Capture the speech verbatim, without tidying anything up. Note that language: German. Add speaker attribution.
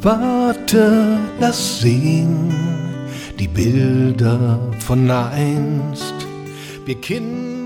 Speaker 1: Warte, lass sehen die Bilder von einst. Wir Kinder